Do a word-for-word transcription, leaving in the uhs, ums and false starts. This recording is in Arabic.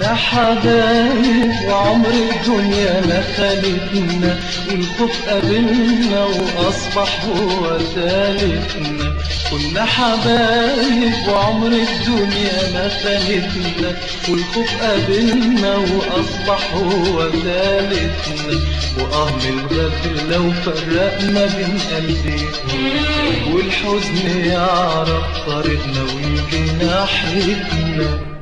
كنا حبايب وعمر الدنيا ما خالتنا، والخوف قابلنا وأصبح هو ثالثنا. كنا حبايب وعمر الدنيا ما خالتنا، والخوف قابلنا وأصبح هو ثالثنا. وآه من الغدر لو فرقنا بين قلبين، والحزن يعرف طريقنا ويجي ناحيتنا.